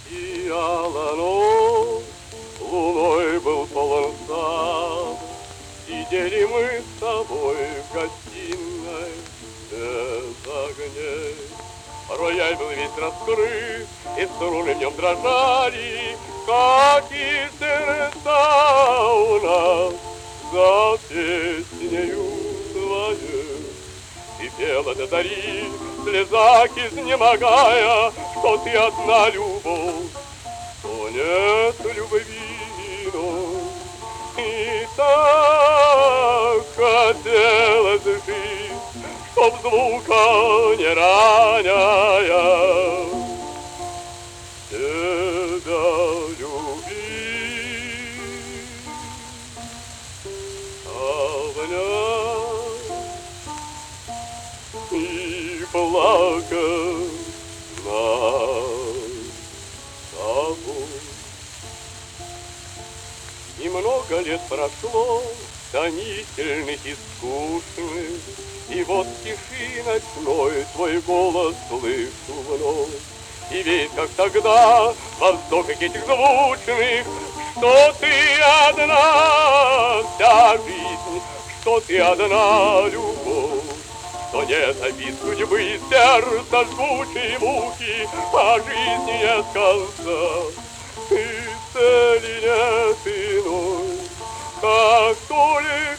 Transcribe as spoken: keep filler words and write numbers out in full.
Сияла ночь, луной был полон сад. Сидели мы с тобой в гостиной без огней. Рояль был весь раскрыт, и струны в нем дрожали, как и сердца у нас за песнею твоей. И пела до зари, в слезах изнемогая, что ты одна любовь, что нет любви иной. И так хотелось жить, чтоб звука не роняя тебя любить, обнять и плакать над тобой. Немного лет прошло, томительных и скучных, и вот в тиши ночной твой голос слышу вновь. И ведь как тогда, во вздохах этих звучных, что ты одна вся жизнь, что ты одна любовь, что нет обид судьбы, сердца жгучей муки, а жизни нет конца, и цели нет иной, как только